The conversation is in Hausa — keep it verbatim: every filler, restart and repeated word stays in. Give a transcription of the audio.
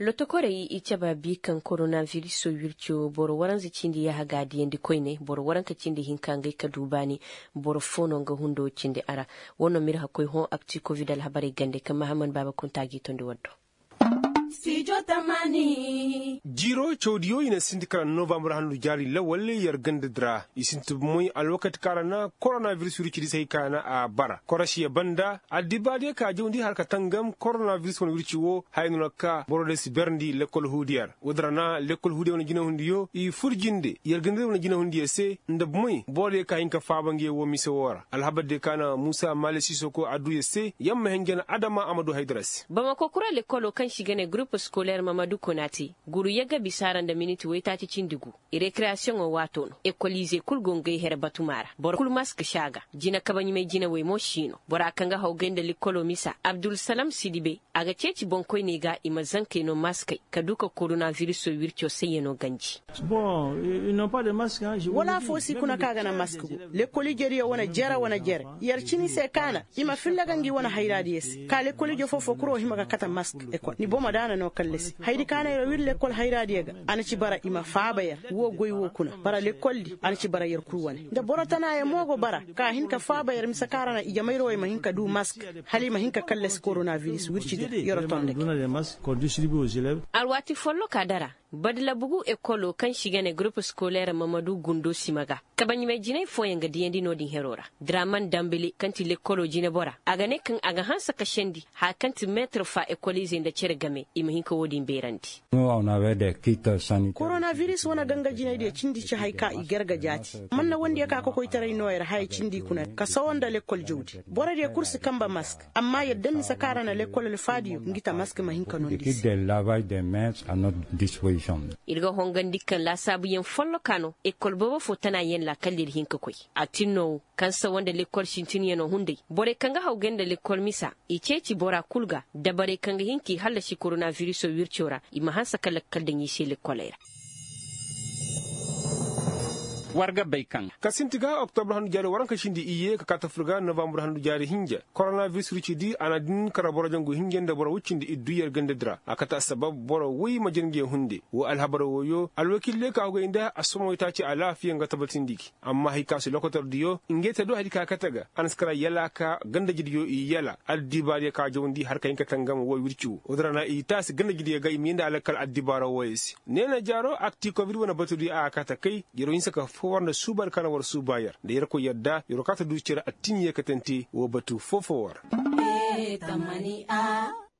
Lotokorei ice ba bi kan coronavirus so wircho boro waran zicindi ya haga diyendi koine boro waran ka cindi hinkangai ka dubani boro fono nga hundo cindi ara wono mir hakoy hon akti covid al habari gande kan Mahamman Baba Kuntagi tondi waddo Studio Tamani Jiro chodiyo ina sindikara November handu jari la walle yar gande dra isintu moy alwakati karana coronavirus wirchi disay kana a bara korashi ya banda adibade ka jondi harka tangam coronavirus won wirchi wo hayno ka borode berndi lekol hudiyar wadrana lekol hudiyar won jina hundiyo i furjinde yar gande won jina hundiye se ndab moy bode ka hinka fabange wo misewora alhabade kana Musa Malesi Soko aduye se yamma hengena Adama Amadou Haidras Bamako kura lekolo kan shigane groupe scolaire Mamadou Konati guru yaga bisaran da minute weta ci cindigu i recreation o watono écoliser kul gongai her batumara bor kul mask shaga jina kabani mai jina we moshino bora kanga haugenda likolo misa Abdul Salam Sidibe aga ceci bonkoi ne ga imazanke no maskai kaduka coronavirus so wircho sayeno ganji bon ils n'ont pas de masque hein wala fosi kuna kaga na mask lekoli jeri wana jera wana jere yarchini se kana ima filla gangi wana hayradi yes ka lekoli jo fofo kuro himaga kata mask eko ni boma dana no kallesi haydi kana yero wir lekol hayradi yaga anaci bara ima faabaya wo goy wo kuna bara lekoldi anaci bara yer kurwane da borotana ya mogo bara ka hinka faabaya mi sakarana ijamayro ma hinka du mask halima hinka kallesi coronavirus wirci yoro tonde alwati follo kadara badla bugu ekolo kan shigane groupe scolaire Mamadou Gundo Simaga kabani me jinay foyenga diyendi no din herora Draman Dambele kanti lekolo jine bora agane kan aga hansa kashendi ha kanti maître fa écoliser nda cergame imahin ko wodi berandi on avait des kits sanitaires coronavirus wana ganga jinay de cindi ci hayka i gerga jati manna wondi ka ko koy taray noyer hay cindi kuna ka sawonda lekol jodi bora de course kamba masque amma yadda mi sakara na lekol le fadiyo ngita masque mahin kanon dis kit de lavage des mains à notre disposition irga hongan dikkan la sabu yen follo kano ekol bobo fotana yen la kallir hinka koy atinno kansa wanda lekol shintin yeno hunde bore kanga hawgenda lekol misa iceci bora kulga dabare kanga hinki halla shi coronavirus wirchora ima hansa kala kaldan yishi lekolera warga baykan kasintiga octobre handu jari waranka shindi iye ka katafruga novembre handu jari hinja coronavirus ruchidi anadin karaboro jangu hinjende boro wuccindi iddu yer gande dra akata sabab boro wi majengi hunde wo alhabaro woyo alwakille ka go inda asomo itaci ala fiye nga tabatindiki amma hikasu lokotor diyo ingete do hadika kataga anskara yala ka gande jidiyo i yala addibare ka jondi har kayin katangam wo wirchu odrana itas gande jidiyo ga iminda alakal addibaro woyes nena jaro akti covid wona batudi a kata kai jero insaka warna subar kana war subayar da yarko yadda yorokata ducira attinye katenti wo batu fofowar e tamani a